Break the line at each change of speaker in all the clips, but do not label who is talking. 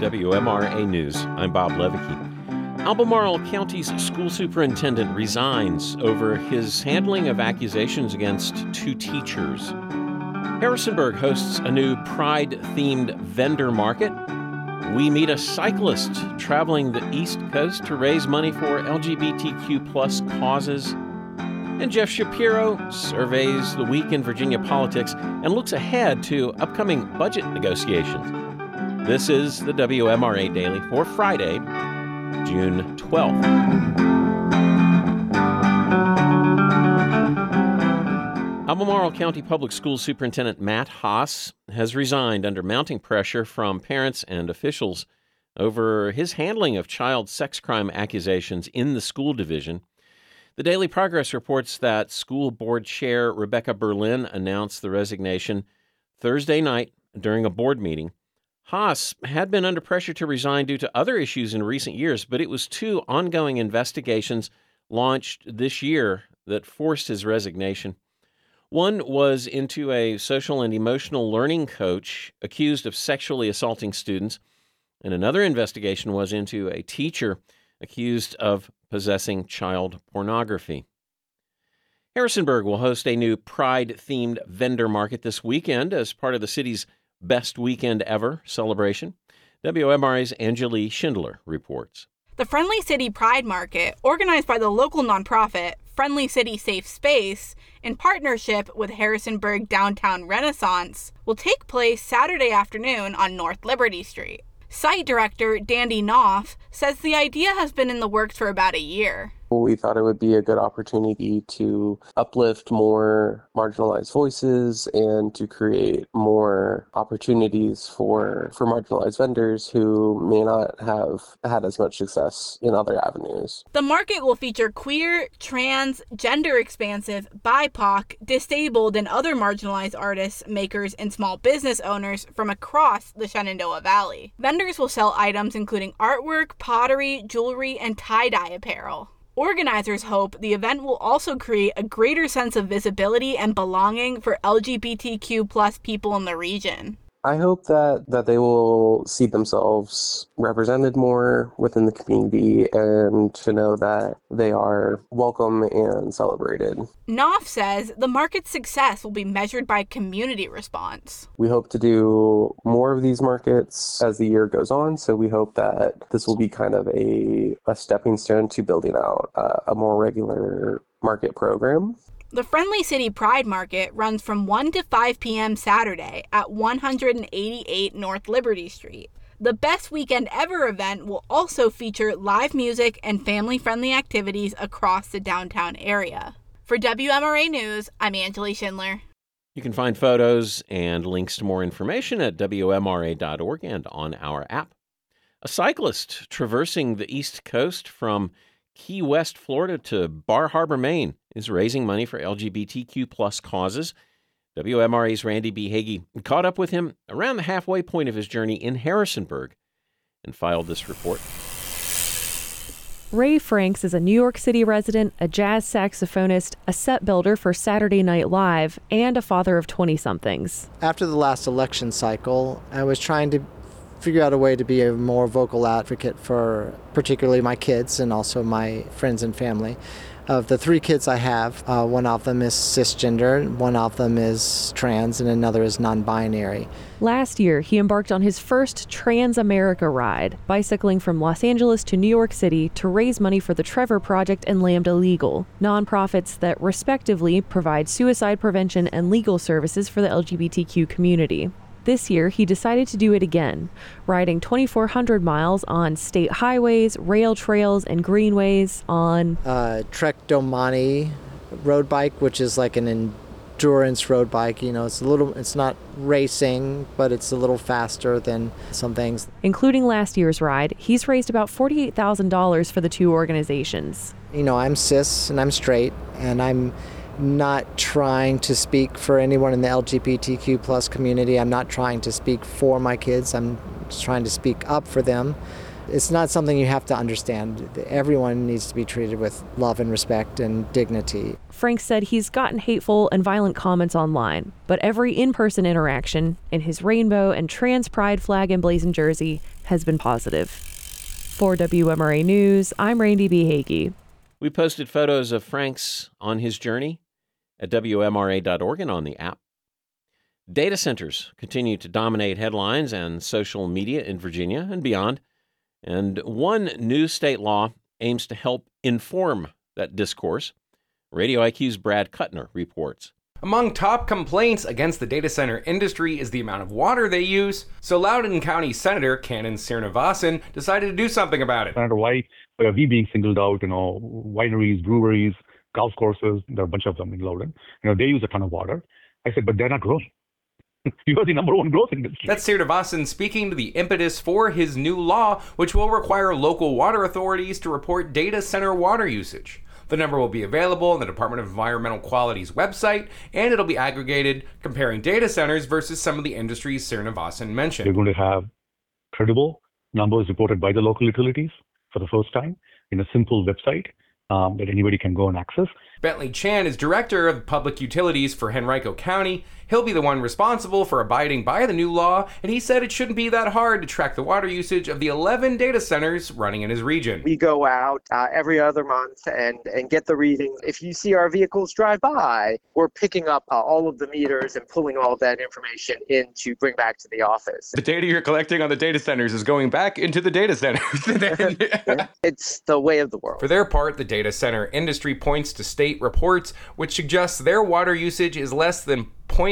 WMRA News. I'm Bob Levicki. Albemarle County's school superintendent resigns over his handling of accusations against two teachers. Harrisonburg hosts a new Pride-themed vendor market. We meet a cyclist traveling the East Coast to raise money for LGBTQ plus causes. And Jeff Shapiro surveys the week in Virginia politics and looks ahead to upcoming budget negotiations. This is the WMRA Daily for Friday, June 12th. Albemarle County Public Schools Superintendent Matt Haas has resigned under mounting pressure from parents and officials over his handling of child sex crime accusations in the school division. The Daily Progress reports that School Board Chair Rebecca Berlin announced the resignation Thursday night during a board meeting. Haas had been under pressure to resign due to other issues in recent years, but it was two ongoing investigations launched this year that forced his resignation. One was into a social and emotional learning coach accused of sexually assaulting students, and another investigation was into a teacher accused of possessing child pornography. Harrisonburg will host a new Pride-themed vendor market this weekend as part of the city's Best Weekend Ever celebration. WMRA's Anjali Schindler reports.
The Friendly City Pride Market, organized by the local nonprofit Friendly City Safe Space in partnership with Harrisonburg Downtown Renaissance, will take place Saturday afternoon on North Liberty Street. Site director Dandy Knopf says the idea has been in the works for about a year.
We thought it would be a good opportunity to uplift more marginalized voices and to create more opportunities for marginalized vendors who may not have had as much success in other avenues.
The market will feature queer, trans, gender-expansive, BIPOC, disabled, and other marginalized artists, makers, and small business owners from across the Shenandoah Valley. Vendors will sell items including artwork, pottery, jewelry, and tie-dye apparel. Organizers hope the event will also create a greater sense of visibility and belonging for LGBTQ plus people in the region.
I hope that they will see themselves represented more within the community and to know that they are welcome and celebrated.
Knopf says the market's success will be measured by community response.
We hope to do more of these markets as the year goes on, so we hope that this will be kind of a stepping stone to building out a more regular market program.
The Friendly City Pride Market runs from 1 to 5 p.m. Saturday at 188 North Liberty Street. The Best Weekend Ever event will also feature live music and family-friendly activities across the downtown area. For WMRA News, I'm Anjali Schindler.
You can find photos and links to more information at WMRA.org and on our app. A cyclist traversing the East Coast from Key West, Florida to Bar Harbor, Maine, is raising money for LGBTQ plus causes. WMRA's Randy B. Hagee caught up with him around the halfway point of his journey in Harrisonburg and filed this report.
Ray Franks is a New York City resident, a jazz saxophonist, a set builder for Saturday Night Live, and a father of 20-somethings.
After the last election cycle, I was trying to figure out a way to be a more vocal advocate for particularly my kids and also my friends and family. Of the 3 kids I have, one of them is cisgender, one of them is trans, and another is non-binary.
Last year, he embarked on his first Trans America ride, bicycling from Los Angeles to New York City to raise money for the Trevor Project and Lambda Legal, nonprofits that respectively provide suicide prevention and legal services for the LGBTQ community. This year, he decided to do it again, riding 2,400 miles on state highways, rail trails, and greenways on
Trek Domani road bike, which is like an endurance road bike. You know, it's not racing, but it's a little faster than some things.
Including last year's ride, he's raised about $48,000 for the two organizations.
You know, I'm cis and I'm straight, and I'm not trying to speak for anyone in the LGBTQ plus community. I'm not trying to speak for my kids. I'm just trying to speak up for them It's not something you have to understand. Everyone needs to be treated with love and respect and dignity.
Frank said he's gotten hateful and violent comments online, but every in-person interaction in his rainbow and trans pride flag emblazoned jersey has been positive. For WMRA News, I'm Randy B. Hagee.
We posted photos of Frank's on his journey at WMRA.org and on the app. Data centers continue to dominate headlines and social media in Virginia and beyond. And one new state law aims to help inform that discourse. Radio IQ's Brad Kuttner reports.
Among top complaints against the data center industry is the amount of water they use. So Loudoun County Senator Kannan Srinivasan decided to do something about it.
Senator, why are we being singled out? Wineries, breweries, golf courses, there are a bunch of them in Loudoun. They use a ton of water. I said, but they're not growing. You are the number one growth industry.
That's Srinivasan speaking to the impetus for his new law, which will require local water authorities to report data center water usage. The number will be available on the Department of Environmental Quality's website, and it'll be aggregated, comparing data centers versus some of the industries Srinivasan mentioned.
We're going to have credible numbers reported by the local utilities for the first time in a simple website that anybody can go and access.
Bentley Chan is director of public utilities for Henrico County. He'll be the one responsible for abiding by the new law, and he said it shouldn't be that hard to track the water usage of the 11 data centers running in his region.
We go out every other month and get the readings. If you see our vehicles drive by, we're picking up all of the meters and pulling all of that information in to bring back to the office.
The data you're collecting on the data centers is going back into the data centers.
It's the way of the world.
For their part, the data center industry points to state reports which suggests their water usage is less than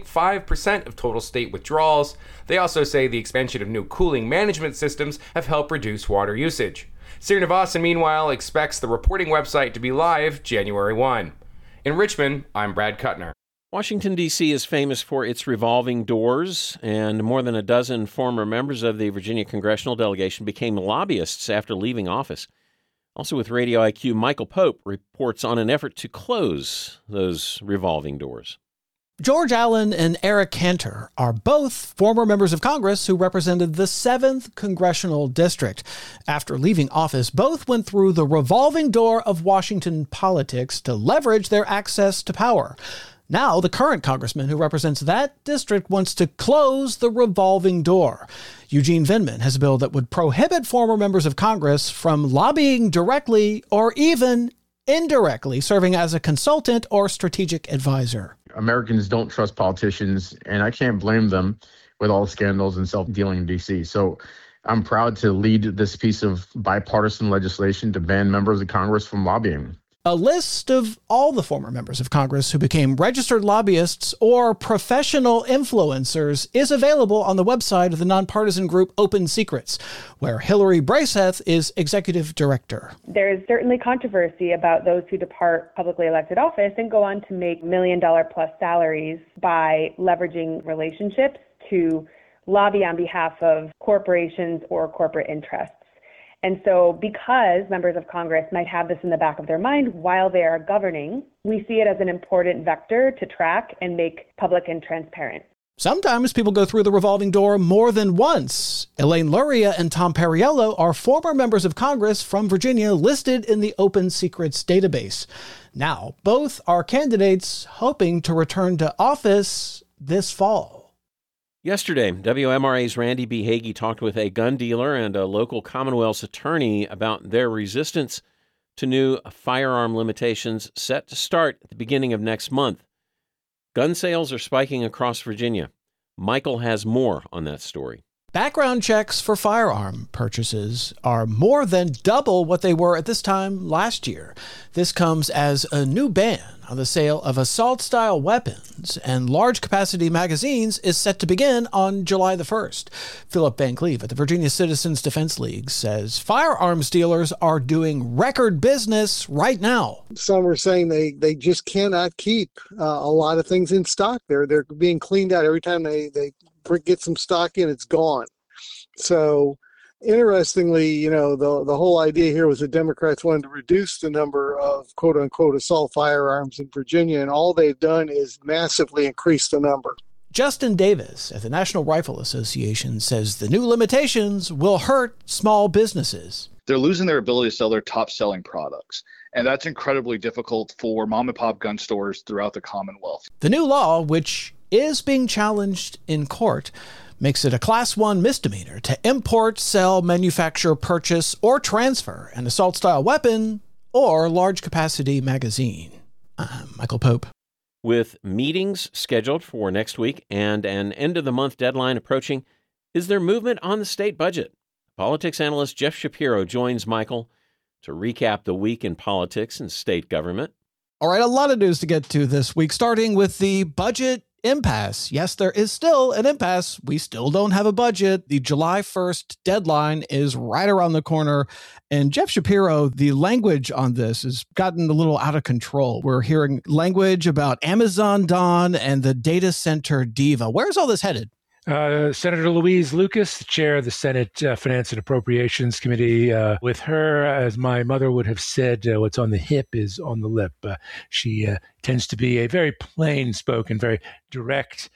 0.5% of total state withdrawals. They also say the expansion of new cooling management systems have helped reduce water usage. Srinivasan, meanwhile, expects the reporting website to be live January 1. In Richmond, I'm Brad Kuttner.
Washington, D.C. is famous for its revolving doors, and more than a dozen former members of the Virginia congressional delegation became lobbyists after leaving office. Also with Radio IQ, Michael Pope reports on an effort to close those revolving doors.
George Allen and Eric Cantor are both former members of Congress who represented the 7th Congressional District. After leaving office, both went through the revolving door of Washington politics to leverage their access to power. Now, the current congressman who represents that district wants to close the revolving door. Eugene Vindman has a bill that would prohibit former members of Congress from lobbying directly or even indirectly serving as a consultant or strategic advisor.
Americans don't trust politicians, and I can't blame them with all the scandals and self-dealing in D.C. So I'm proud to lead this piece of bipartisan legislation to ban members of Congress from lobbying.
A list of all the former members of Congress who became registered lobbyists or professional influencers is available on the website of the nonpartisan group Open Secrets, where Hillary Braceth is executive director.
There is certainly controversy about those who depart publicly elected office and go on to make $1 million plus salaries by leveraging relationships to lobby on behalf of corporations or corporate interests. And so because members of Congress might have this in the back of their mind while they are governing, we see it as an important vector to track and make public and transparent.
Sometimes people go through the revolving door more than once. Elaine Luria and Tom Perriello are former members of Congress from Virginia listed in the Open Secrets database. Now, both are candidates hoping to return to office this fall.
Yesterday, WMRA's Randy B. Hagee talked with a gun dealer and a local Commonwealth's attorney about their resistance to new firearm limitations set to start at the beginning of next month. Gun sales are spiking across Virginia. Michael has more on that story.
Background checks for firearm purchases are more than double what they were at this time last year. This comes as a new ban on the sale of assault-style weapons and large-capacity magazines is set to begin on July the 1st. Philip Van Cleve at the Virginia Citizens Defense League says firearms dealers are doing record business right now.
Some are saying they just cannot keep a lot of things in stock. They're being cleaned out every time they get some stock in, it's gone. So interestingly, the whole idea here was the Democrats wanted to reduce the number of quote unquote assault firearms in Virginia, and all they've done is massively increase the number.
Justin Davis at the National Rifle Association says the new limitations will hurt small businesses.
They're losing their ability to sell their top-selling products, and that's incredibly difficult for mom-and-pop gun stores throughout the Commonwealth.
The new law, which is being challenged in court, makes it a Class 1 misdemeanor to import, sell, manufacture, purchase, or transfer an assault-style weapon or large-capacity magazine. I'm Michael Pope.
With meetings scheduled for next week and an end-of-the-month deadline approaching, is there movement on the state budget? Politics analyst Jeff Shapiro joins Michael to recap the week in politics and state government.
All right, a lot of news to get to this week, starting with the budget impasse. Yes, there is still an impasse. We still don't have a budget. The July 1st deadline is right around the corner. And Jeff Shapiro, the language on this has gotten a little out of control. We're hearing language about Amazon Don and the data center diva. Where's all this headed?
Senator Louise Lucas, the chair of the Senate Finance and Appropriations Committee. With her, as my mother would have said, what's on the hip is on the lip. She tends to be a very plain-spoken, very direct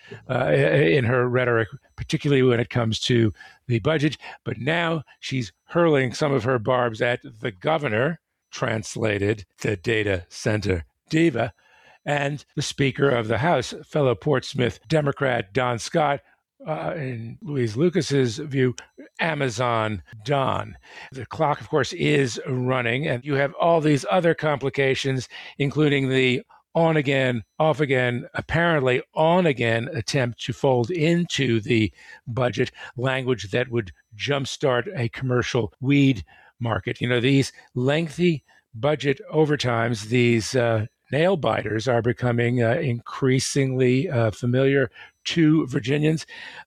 in her rhetoric, particularly when it comes to the budget. But now she's hurling some of her barbs at the governor, translated the data center diva, and the Speaker of the House, fellow Portsmouth Democrat Don Scott, in Louise Lucas's view, Amazon Don. The clock, of course, is running, and you have all these other complications, including the on-again, off-again, apparently on-again attempt to fold into the budget language that would jumpstart a commercial weed market. You know, these lengthy budget overtimes, these nail biters are becoming increasingly familiar to Virginians.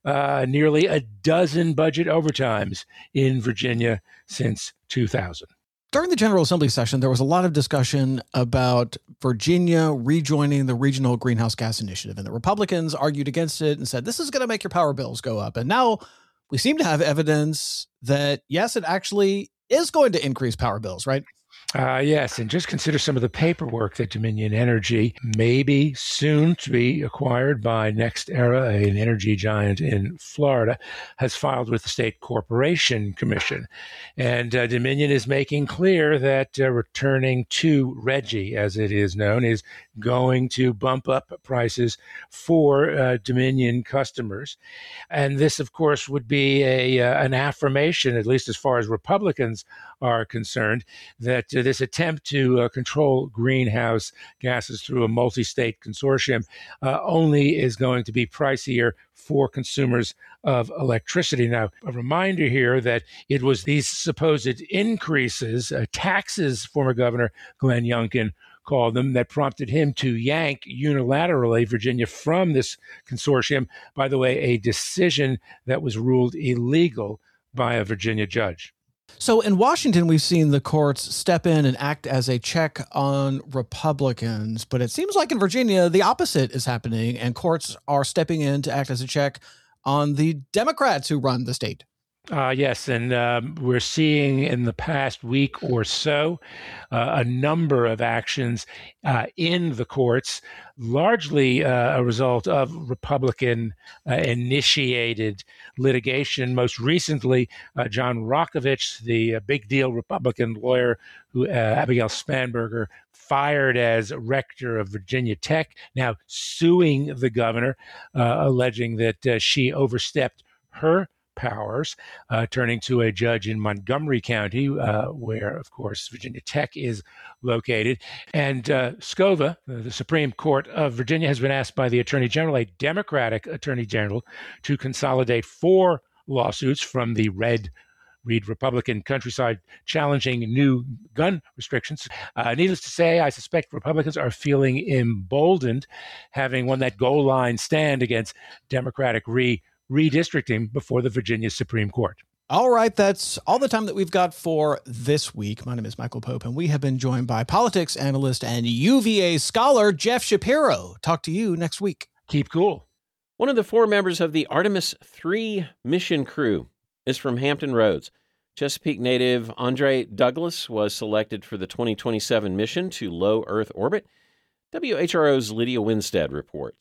Nearly a dozen budget overtimes in Virginia since 2000.
During the General Assembly session, there was a lot of discussion about Virginia rejoining the Regional Greenhouse Gas Initiative, and the Republicans argued against it and said, this is going to make your power bills go up. And now we seem to have evidence that, yes, it actually is going to increase power bills, right?
Yes, and just consider some of the paperwork that Dominion Energy, maybe soon to be acquired by NextEra, an energy giant in Florida, has filed with the State Corporation Commission. And Dominion is making clear that returning to RGGI, as it is known, is going to bump up prices for Dominion customers. And this, of course, would be an affirmation, at least as far as Republicans are concerned, that this attempt to control greenhouse gases through a multi-state consortium only is going to be pricier for consumers of electricity. Now, a reminder here that it was these supposed increases, taxes, former Governor Glenn Youngkin called them, that prompted him to yank unilaterally Virginia from this consortium. By the way, a decision that was ruled illegal by a Virginia judge.
So in Washington, we've seen the courts step in and act as a check on Republicans, but it seems like in Virginia, the opposite is happening, and courts are stepping in to act as a check on the Democrats who run the state.
Yes, and we're seeing in the past week or so a number of actions in the courts, largely a result of Republican-initiated litigation. Most recently, John Rokovich, the big deal Republican lawyer who Abigail Spanberger fired as rector of Virginia Tech, now suing the governor, alleging that she overstepped her powers, turning to a judge in Montgomery County, where, of course, Virginia Tech is located. And SCOVA, the Supreme Court of Virginia, has been asked by the Attorney General, a Democratic Attorney General, to consolidate 4 lawsuits from the Reed Republican countryside challenging new gun restrictions. Needless to say, I suspect Republicans are feeling emboldened, having won that goal line stand against Democratic redistricting before the Virginia Supreme Court.
All right, that's all the time that we've got for this week. My name is Michael Pope, and we have been joined by politics analyst and UVA scholar Jeff Shapiro. Talk to you next week.
Keep cool.
One of the 4 members of the Artemis 3 mission crew is from Hampton Roads. Chesapeake native Andre Douglas was selected for the 2027 mission to low Earth orbit. WHRO's Lydia Winstead reports.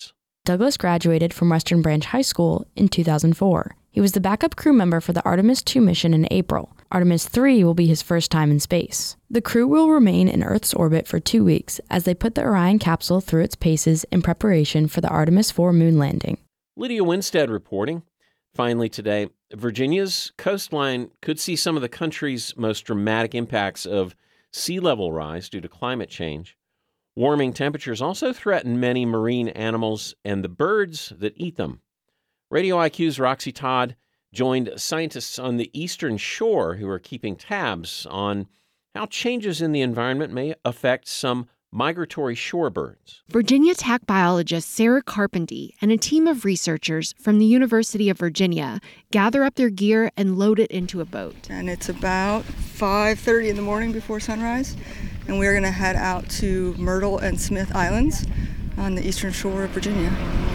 Douglas graduated from Western Branch High School in 2004. He was the backup crew member for the Artemis II mission in April. Artemis III will be his first time in space. The crew will remain in Earth's orbit for 2 weeks as they put the Orion capsule through its paces in preparation for the Artemis IV moon landing.
Lydia Winstead reporting. Finally today, Virginia's coastline could see some of the country's most dramatic impacts of sea level rise due to climate change. Warming temperatures also threaten many marine animals and the birds that eat them. Radio IQ's Roxy Todd joined scientists on the eastern shore who are keeping tabs on how changes in the environment may affect some migratory shorebirds.
Virginia Tech biologist Sarah Carpenter and a team of researchers from the University of Virginia gather up their gear and load it into a boat.
And it's about 5:30 in the morning before sunrise, and we're going to head out to Myrtle and Smith Islands on the eastern shore of Virginia.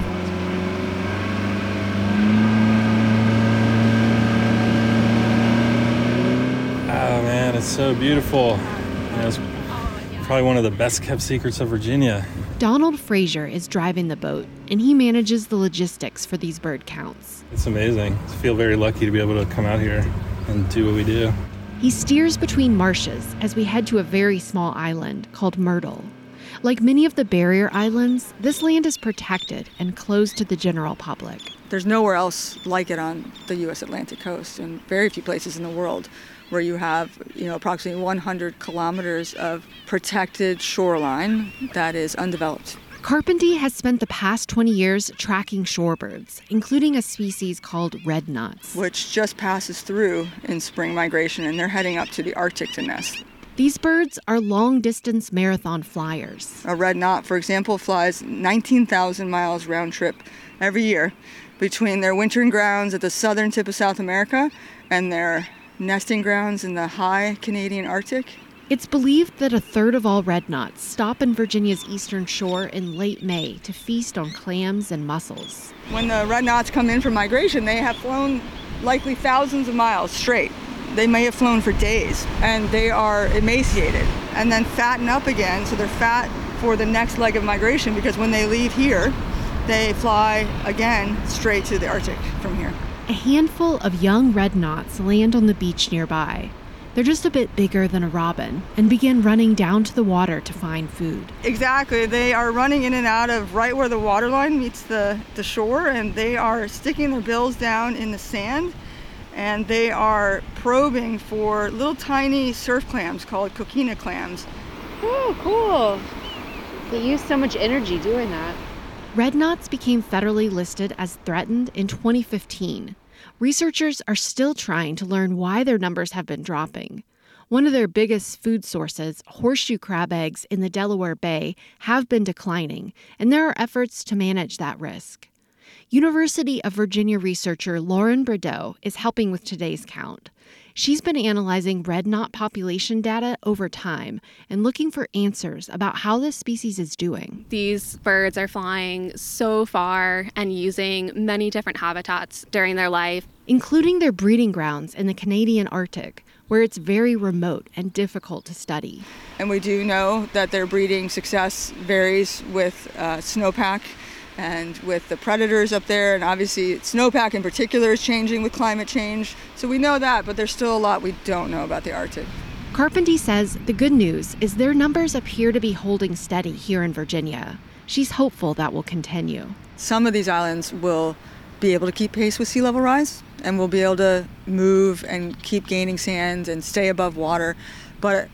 Oh man, it's so beautiful. It's probably one of the best kept secrets of Virginia.
Donald Frazier is driving the boat, and he manages the logistics for these bird counts.
It's amazing. I feel very lucky to be able to come out here and do what we do.
He steers between marshes as we head to a very small island called Myrtle. Like many of the barrier islands, this land is protected and closed to the general public.
There's nowhere else like it on the U.S. Atlantic coast, and very few places in the world where you have, approximately 100 kilometers of protected shoreline that is undeveloped.
Carpenter has spent the past 20 years tracking shorebirds, including a species called red knots,
which just passes through in spring migration, and they're heading up to the Arctic to nest.
These birds are long-distance marathon flyers.
A red knot, for example, flies 19,000 miles round trip every year between their wintering grounds at the southern tip of South America and their nesting grounds in the high Canadian Arctic.
It's believed that a third of all red knots stop in Virginia's eastern shore in late May to feast on clams and mussels.
When the red knots come in for migration, they have flown likely thousands of miles straight. They may have flown for days, and they are emaciated and then fatten up again, so they're fat for the next leg of migration, because when they leave here, they fly again straight to the Arctic from here.
A handful of young red knots land on the beach nearby. They're just a bit bigger than a robin and begin running down to the water to find food.
Exactly. They are running in and out of right where the waterline meets the shore, and they are sticking their bills down in the sand, and they are probing for little tiny surf clams called coquina clams.
Oh, cool. They use so much energy doing that.
Red knots became federally listed as threatened in 2015. Researchers are still trying to learn why their numbers have been dropping. One of their biggest food sources, horseshoe crab eggs in the Delaware Bay, have been declining, and there are efforts to manage that risk. University of Virginia researcher Lauren Brideau is helping with today's count. She's been analyzing red knot population data over time and looking for answers about how this species is doing.
These birds are flying so far and using many different habitats during their life,
including their breeding grounds in the Canadian Arctic, where it's very remote and difficult to study.
And we do know that their breeding success varies with snowpack and with the predators up there, and obviously snowpack in particular is changing with climate change. So we know that, but there's still a lot we don't know about the Arctic.
Carpenter says the good news is their numbers appear to be holding steady here in Virginia. She's hopeful that will continue.
Some of these islands will be able to keep pace with sea level rise, and will be able to move and keep gaining sand and stay above water, but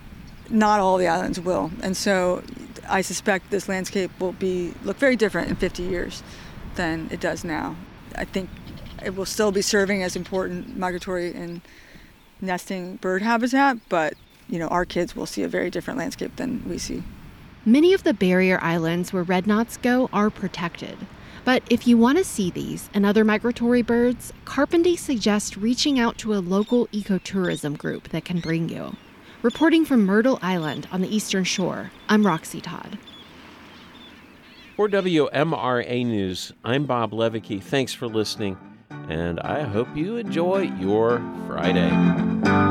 not all the islands will. And so I suspect this landscape will look very different in 50 years than it does now. I think it will still be serving as important migratory and nesting bird habitat, but our kids will see a very different landscape than we see.
Many of the barrier islands where red knots go are protected. But if you want to see these and other migratory birds, Carpenter suggests reaching out to a local ecotourism group that can bring you. Reporting from Myrtle Island on the eastern shore, I'm Roxy Todd.
For WMRA News, I'm Bob Levicki. Thanks for listening, and I hope you enjoy your Friday.